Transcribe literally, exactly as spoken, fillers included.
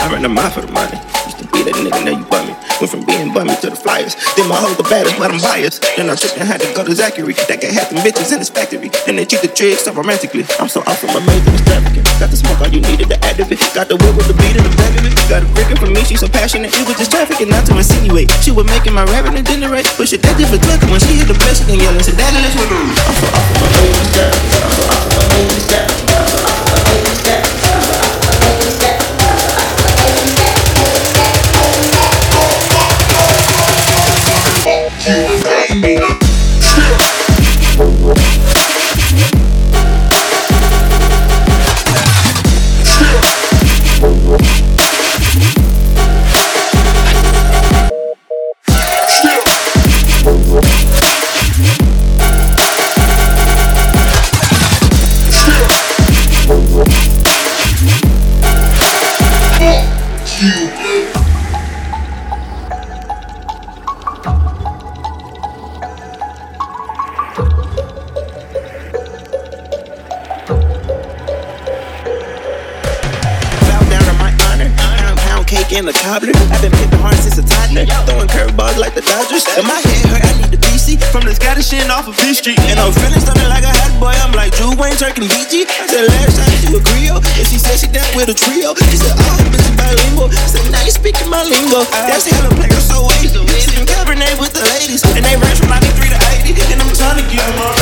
I ran the mile for the money. Used to be that nigga, now you bummy. Went from being bummy to the flyers. Then my hoe the baddest, but I'm biased. Then I tripped and had to go to Zachary. That guy had them bitches in his factory. And they treat the tricks so romantically. I'm so off from my main to the trafficking. Got the smoke all you needed to activate. Got the whip with the beat in the back of it. Got a freaking from me, she so passionate. It was just trafficking, not to insinuate. She was making my revenue generate. But shit, that different twinkle when she hit the blessing and yelling. Said, Daddy, let's go. I'm so off from my main to the trafficking. I'm so off from my main to the trafficking. I'm so off from my main to the trafficking. You made me. In the cobbler, I've been hitting hard since a toddler. Throwing curveballs like the Dodgers. And my head hurt, I need the B C from the Scottish shit off of Fifth Street. And I'm feeling something like a hot boy. I'm like Drew Wayne, Turk and B G. I said last time she was Creole, and she said she down with a trio. She said, oh, bitch, bilingual. I said, now you speaking my lingo. That's hella player so easy. Sitting Cabernet with the ladies, and they range from ninety-three to eighty. And I'm trying to get them all.